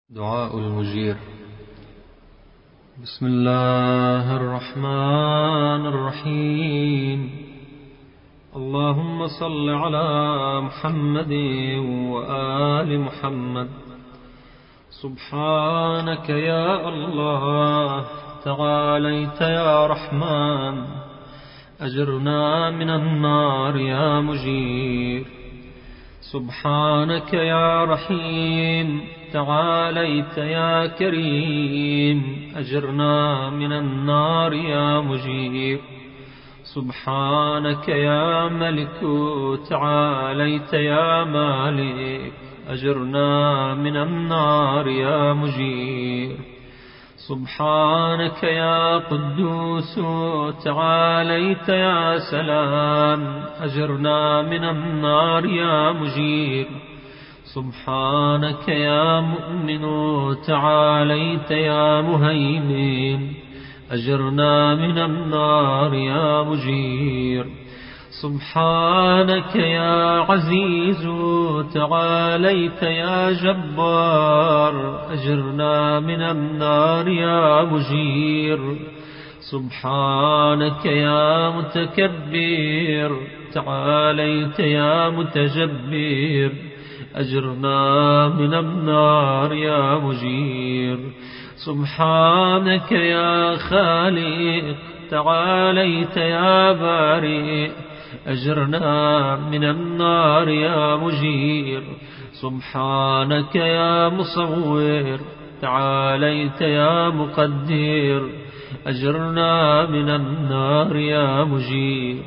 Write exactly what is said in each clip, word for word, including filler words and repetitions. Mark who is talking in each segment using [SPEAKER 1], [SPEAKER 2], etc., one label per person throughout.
[SPEAKER 1] دعاء المجير. بسم الله الرحمن الرحيم. اللهم صل على محمد وآل محمد. سبحانك يا الله تعاليت يا رحمن، أجرنا من النار يا مجير. سبحانك يا رحيم تعاليت يا كريم، أجرنا من النار يا مجير. سبحانك يا ملك تعاليت يا مالك، أجرنا من النار يا مجير. سبحانك يا قدوس تعاليت يا سلام، أجرنا من النار يا مجير. سبحانك يا مؤمن تعاليت يا مهيمن، أجرنا من النار يا مجير. سبحانك يا عزيز تعاليت يا جبار، أجرنا من النار يا مجير. سبحانك يا متكبر تعاليت يا متجبر، أجرنا من النار يا مجير. سبحانك يا خالق تعاليت يا بارئ، أجرنا من النار يا مجير. سبحانك يا مصور تعاليت يا مقدر، أجرنا من النار يا مجير.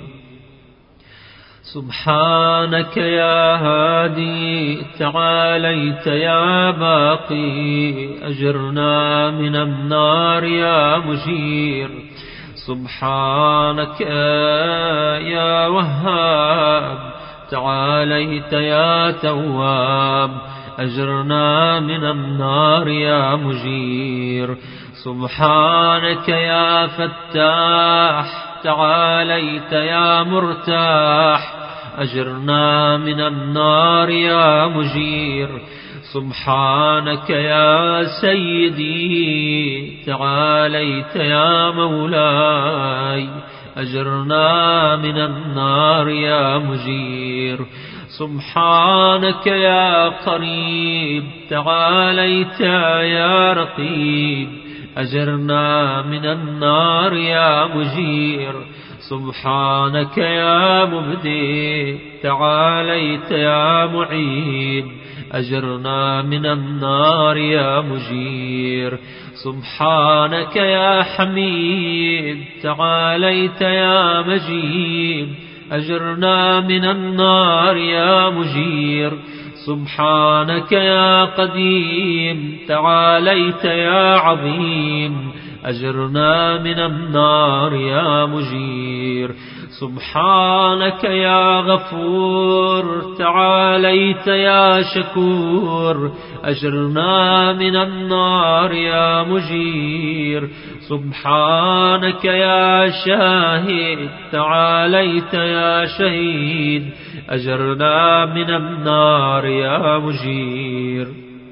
[SPEAKER 1] سبحانك يا هادي تعاليت يا باقي، أجرنا من النار يا مجير. سبحانك يا وهاب تعاليت يا تواب، أجرنا من النار يا مجير. سبحانك يا فتاح تعاليت يا مرتاح، أجرنا من النار يا مجير. سبحانك يا سيدي تعاليت يا مولاي، أجرنا من النار يا مجير. سبحانك يا قريب تعاليت يا رقيب، أجرنا من النار يا مجير. سبحانك يا مبدئ تعاليت يا معيد، أجرنا من النار يا مجير. سبحانك يا حميد تعاليت يا مجيد، أجرنا من النار يا مجير. سبحانك يا قديم تعاليت يا عظيم، أجرنا من النار يا مجير. سبحانك يا غفور تعاليت يا شكور، أجرنا من النار يا مجير. سبحانك يا شاهد تعاليت يا شهيد، أجرنا من النار يا مجير.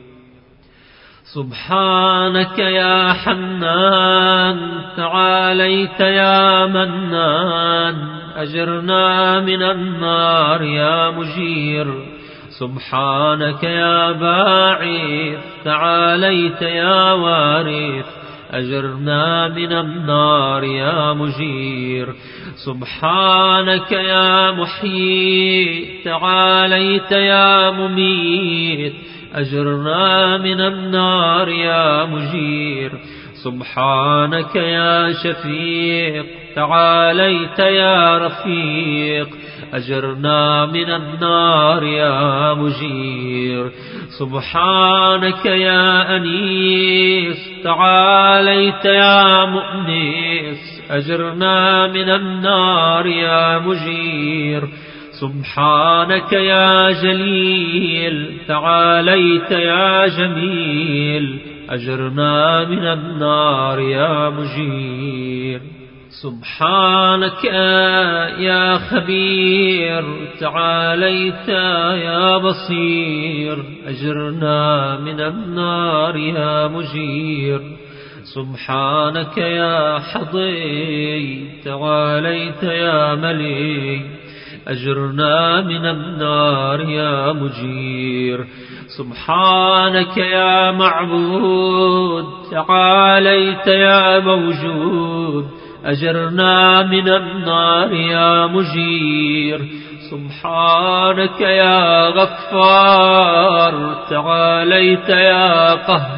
[SPEAKER 1] سبحانك يا حنان تعاليت يا منان، أجرنا من النار يا مجير. سبحانك يا باعث تعاليت يا وارث، أجرنا من النار يا مجير. سبحانك يا محيي تعاليت يا مميت، أجرنا من النار يا مجير. سبحانك يا شفيق تعاليت يا رفيق، أجرنا من النار يا مجير. سبحانك يا أنيس تعاليت يا مؤنس، أجرنا من النار يا مجير. سبحانك يا جليل تعاليت يا جميل، أجرنا من النار يا مجير. سبحانك يا خبير تعاليت يا بصير أجرنا من النار يا مجير سبحانك يا حظي تعاليت يا ملي أجرنا من النار يا مجير سبحانك يا معبود تعاليت يا موجود أجرنا من النار يا مجير سبحانك يا غفار تعاليت يا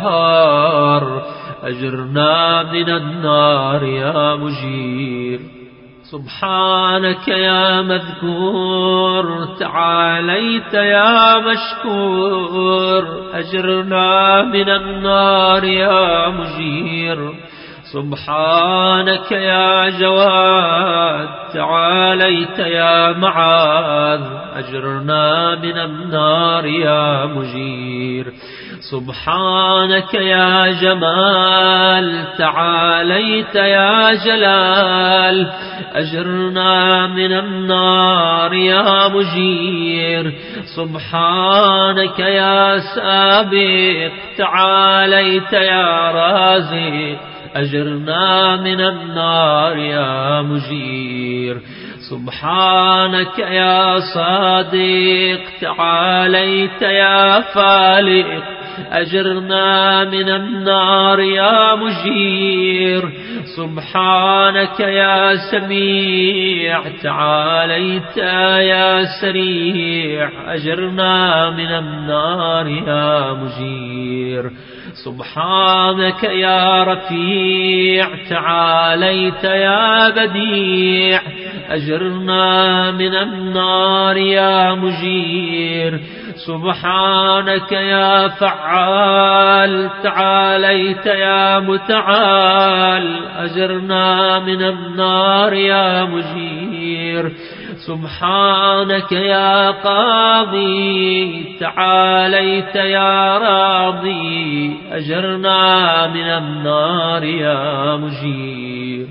[SPEAKER 1] قهار أجرنا من النار يا مجير سبحانك يا مذكور تعاليت يا مشكور أجرنا من النار يا مجير سبحانك يا جواد تعاليت يا معاذ أجرنا من النار يا مجير سبحانك يا جمال تعاليت يا جلال أجرنا من النار يا مجير سبحانك يا سابق تعاليت يا رازق أجرنا من النار يا مجير سبحانك يا صادق تعاليت يا فالق أجرنا من النار يا مجير سبحانك يا سميع تعاليت يا سريع أجرنا من النار يا مجير سبحانك يا رفيع تعاليت يا بديع أجرنا من النار يا مجير سبحانك يا فعال تعاليت يا متعال أجرنا من النار يا مجير سبحانك يا قاضي تعاليت يا راضي أجرنا من النار يا مجير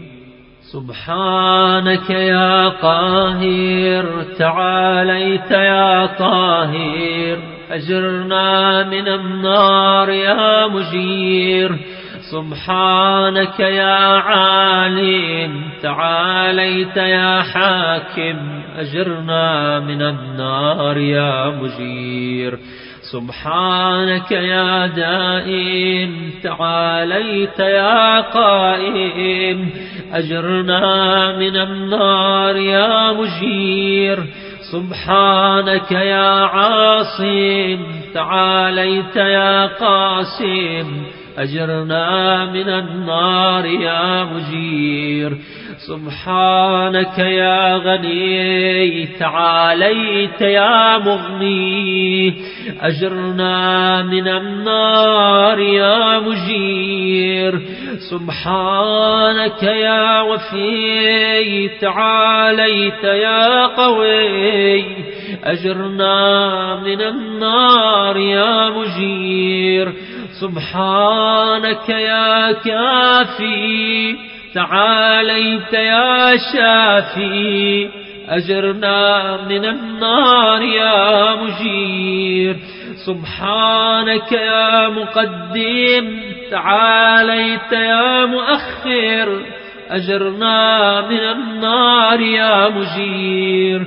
[SPEAKER 1] سبحانك يا قاهر تعاليت يا طاهر أجرنا من النار يا مجير سبحانك يا عالم تعاليت يا حاكم أجرنا من النار يا مجير سبحانك يا دائم تعاليت يا قائم أجرنا من النار يا مجير سبحانك يا عاصم تعاليت يا قاسم أجرنا من النار يا مجير سبحانك يا غني تعاليت يا مغني أجرنا من النار يا مجير سبحانك يا وفي تعاليت يا قوي أجرنا من النار يا مجير سبحانك يا كافي تعاليت يا شافي أجرنا من النار يا مجير سبحانك يا مقدم تعاليت يا مؤخر أجرنا من النار يا مجير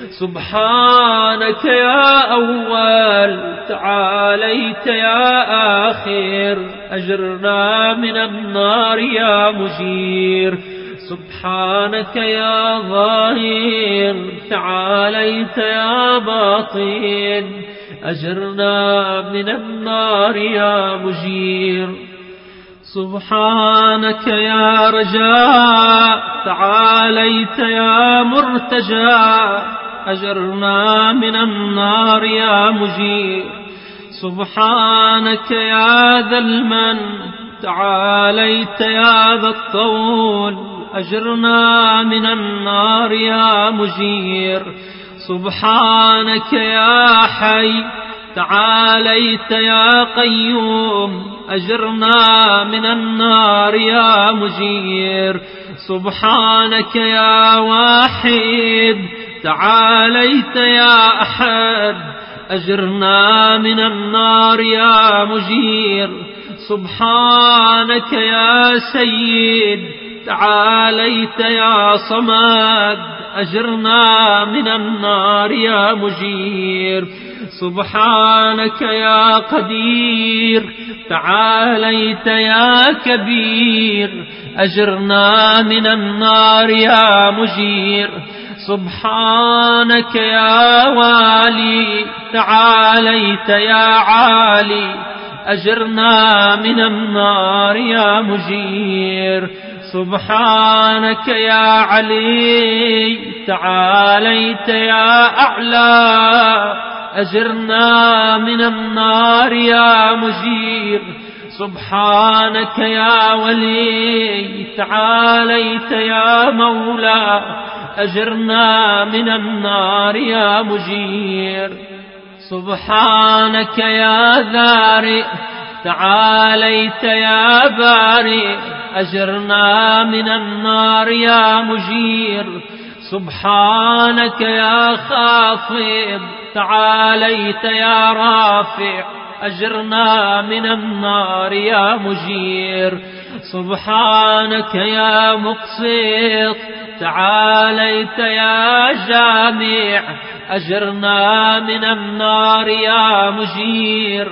[SPEAKER 1] سبحانك يا أول تعاليت يا آخر أجرنا من النار يا مجير سبحانك يا ظاهر تعاليت يا باطن أجرنا من النار يا مجير سبحانك يا رجاء تعاليت يا مرتجى أجرنا من النار يا مجير سبحانك يا ذا المن تعاليت يا ذا الطول أجرنا من النار يا مجير سبحانك يا حي تعاليت يا قيوم أجرنا من النار يا مجير. سبحانك يا واحد تعاليت يا أحد أجرنا من النار يا مجير. سبحانك يا سيد تعاليت يا صمد أجرنا من النار يا مجير. سبحانك يا قدير تعاليت يا كبير أجرنا من النار يا مجير. سبحانك يا والي تعاليت يا عالي أجرنا من النار يا مجير. سبحانك يا علي تعاليت يا أعلى أجرنا من النار يا مجير. سبحانك يا ولي تعاليت يا مولى أجرنا من النار يا مجير. سبحانك يا ذارئ تعاليت يا بارئ أجرنا من النار يا مجير. سبحانك يا خافض تعاليت يا رافع أجرنا من النار يا مجير. سبحانك يا مقسط تعاليت يا جامع أجرنا من النار يا مجير.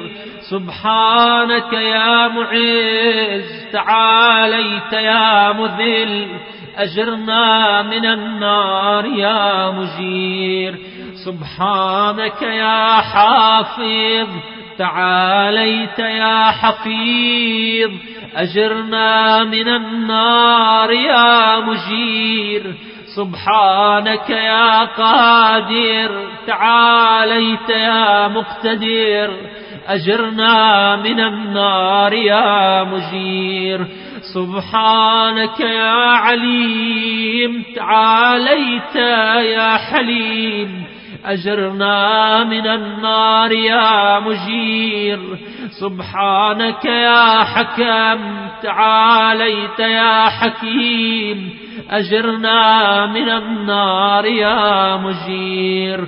[SPEAKER 1] سبحانك يا معز تعاليت يا مذل أجرنا من النار يا مجير. سبحانك يا حافظ تعاليت يا حفيظ أجرنا من النار يا مجير. سبحانك يا قادر تعاليت يا مقتدر أجرنا من النار يا مجير. سبحانك يا عليم تعاليت يا حليم أجرنا من النار يا مجير. سبحانك يا حكم تعاليت يا حكيم أجرنا من النار يا مجير.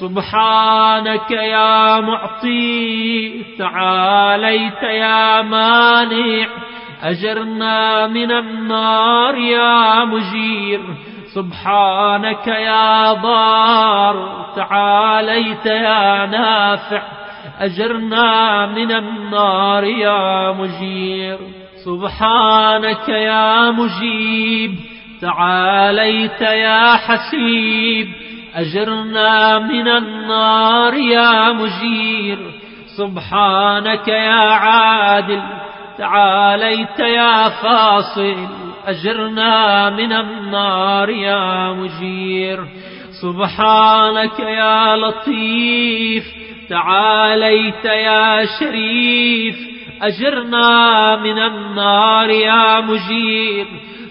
[SPEAKER 1] سبحانك يا معطي تعاليت يا مانع أجرنا من النار يا مجير. سبحانك يا ضار تعاليت يا نافع أجرنا من النار يا مجير. سبحانك يا مجيب تعاليت يا حسيب أجرنا من النار يا مجير. سبحانك يا عادل تعاليت يا فاصل أجرنا من النار يا مجير. سبحانك يا لطيف تعاليت يا شريف أجرنا من النار يا مجير.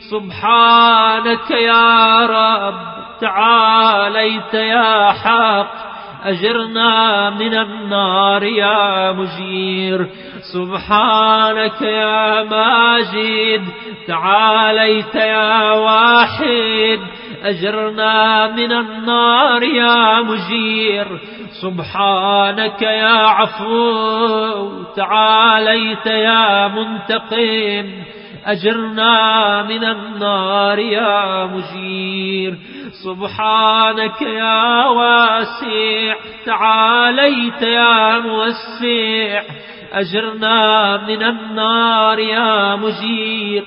[SPEAKER 1] سبحانك يا رب تعاليت يا حق أجرنا من النار يا مجير. سبحانك يا ماجد تعاليت يا واحد أجرنا من النار يا مجير. سبحانك يا عفو تعاليت يا منتقم أجرنا من النار يا مجير. سبحانك يا واسع تعاليت يا موسع أجرنا من النار يا مجير.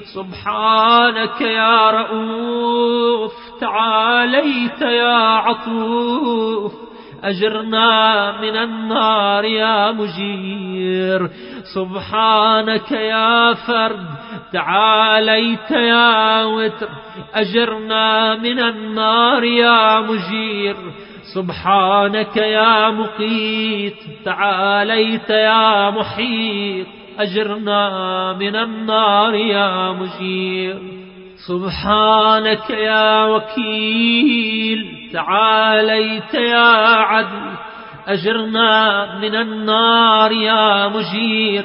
[SPEAKER 1] سبحانك يا رؤوف تعاليت يا عطوف أجرنا من النار يا مجير. سبحانك يا فرد تعاليت يا وتر أجرنا من النار يا مجير. سبحانك يا مقيت تعاليت يا محيط أجرنا من النار يا مجير. سبحانك يا وكيل تعاليت يا عدل أجرنا من النار يا مجير.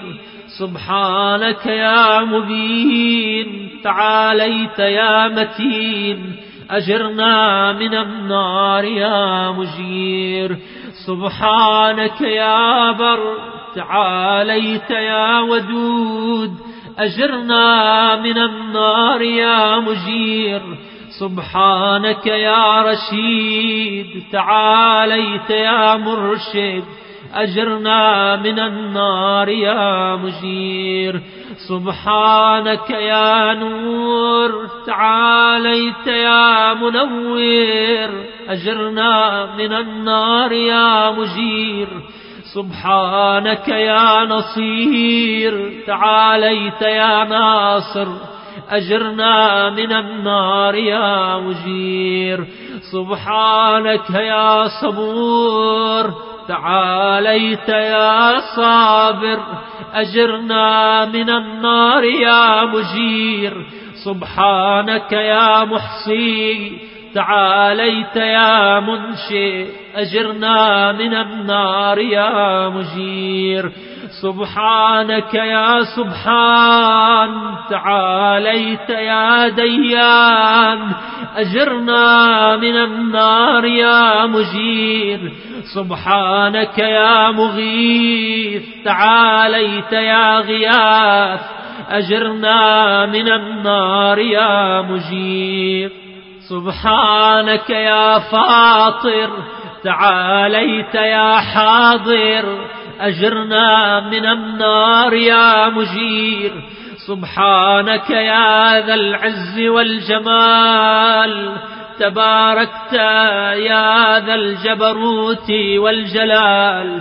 [SPEAKER 1] سبحانك يا مبين تعاليت يا متين أجرنا من النار يا مجير سبحانك يا بر تعاليت يا ودود أجرنا من النار يا مجير سبحانك يا رشيد تعاليت يا مرشد أجرنا من النار يا مجير سبحانك يا نور تعاليت يا منور أجرنا من النار يا مجير سبحانك يا نصير تعاليت يا ناصر أجرنا من النار يا مجير سبحانك يا صبور تعاليت يا صابر أجرنا من النار يا مجير سبحانك يا محصي تعاليت يا منشئ أجرنا من النار يا مجير سبحانك يا سبحان تعاليت يا ديان أجرنا من النار يا مجير سبحانك يا مغيث تعاليت يا غياث أجرنا من النار يا مجير سبحانك يا فاطر تعاليت يا حاضر أجرنا من النار يا مجير سبحانك يا ذا العز والجمال تباركت يا ذا الجبروت والجلال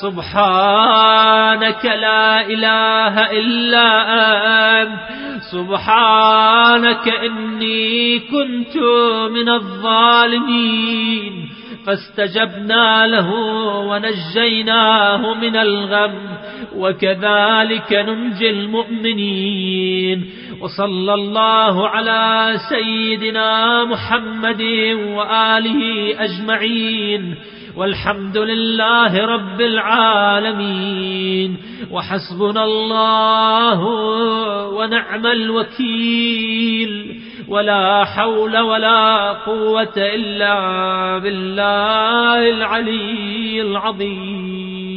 [SPEAKER 1] سبحانك لا إله إلا أنت سبحانك إني كنت من الظالمين فاستجبنا له ونجيناه من الغم وكذلك ننجي المؤمنين وصلى الله على سيدنا محمد وآله أجمعين والحمد لله رب العالمين وحسبنا الله ونعم الوكيل ولا حول ولا قوة إلا بالله العلي العظيم.